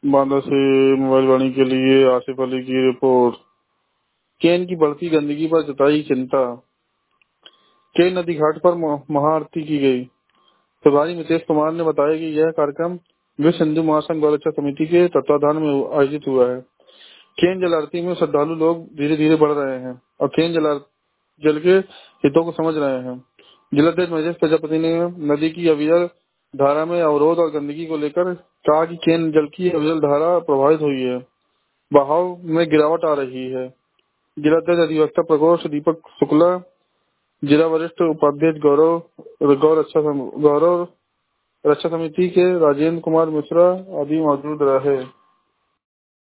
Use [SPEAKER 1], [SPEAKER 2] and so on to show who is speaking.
[SPEAKER 1] बांदा से मोबाइल वाणी के लिए आसिफ अली की रिपोर्ट। केन की बढ़ती गंदगी पर जताई चिंता। केन नदी घाट पर महाआरती की गई। प्रभारी मितेश कुमार ने बताया कि यह कार्यक्रम विश्व हिंदू महासंघ गौ रक्षा समिति के तत्वाधान में आयोजित हुआ है। केन जल आरती में श्रद्धालु लोग धीरे धीरे बढ़ रहे हैं और केन जल के हितों को समझ रहे हैं। जिलाध्यक्ष महेश प्रजापति ने नदी की अविरल धारा में अवरोध और गंदगी को लेकर कहा कि केन जल की अविरल धारा प्रभावित हुई है, बहाव में गिरावट आ रही है। जिलाध्यक्ष अधिवक्ता प्रकोष्ठ दीपक शुक्ला, जिला वरिष्ठ उपाध्यक्ष गौरव रक्षा समिति के राजेंद्र कुमार मिश्रा आदि मौजूद रहे।